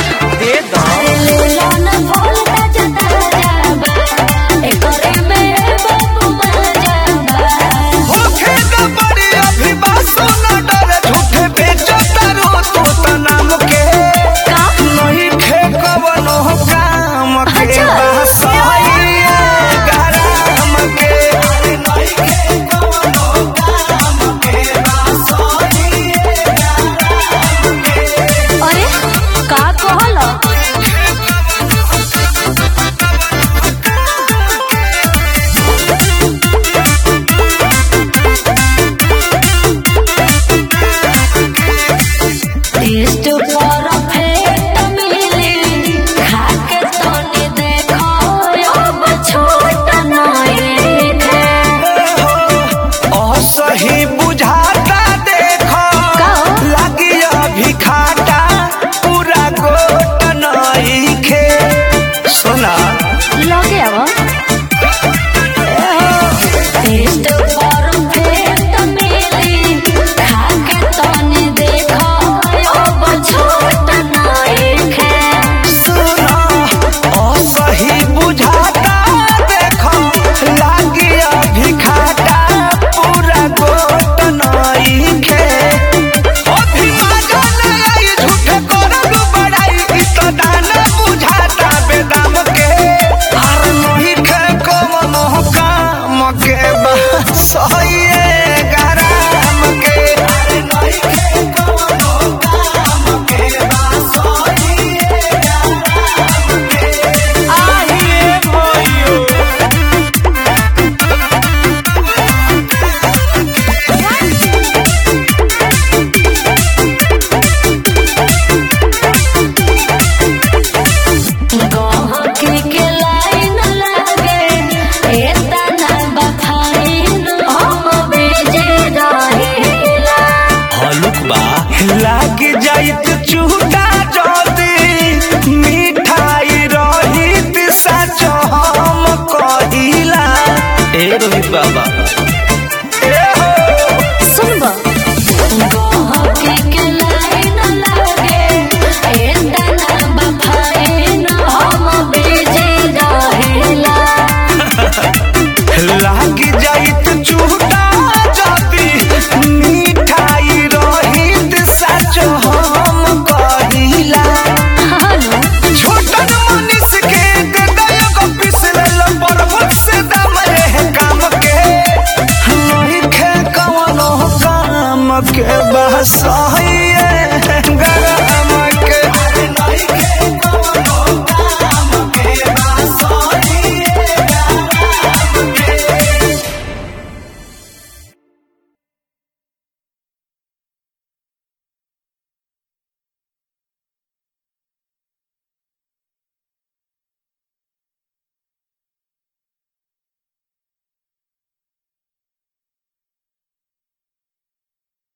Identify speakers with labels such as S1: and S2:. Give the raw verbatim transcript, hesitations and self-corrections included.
S1: दे दो होखे न बड़ी अभी बासो न डरे झूठे बेचो तारो तो त नाम के नहीं खे कवनो काम के बासोइए गरम के नहीं खे कवनो काम के बासोइए गरम के।
S2: अरे का कहल टेस्ट परफेक्ट मिली खाके तनी देखो अब छोट नहीं है
S1: असही बुझाता देखो लगी अभी खाटा पूरा गोट नहीं खे सुना
S2: लगे अब टेस्ट परफेक्ट मिली खाके तनी देखो अब छोट नहीं है
S1: सुना असही बुझाता देखो लगी अभी खाटा पूरा गोट नहीं खे अभी मजा नहीं आई झूठे करब बड़ाई ई तो दाना बुझाता बेदाम के आर नहीं खे कवनो काम के बासोइए गरम के अरे नहीं खे कवनो काम के बासोइए गरम के आइए मोयो
S2: गहकी के लाइन लागे एतना बखाइन हम बेजे रहेला
S1: हलुक बा लाग जाइत चूड़ा जदी मिठाई रहित सच हम कहिला ए रोहित बाबा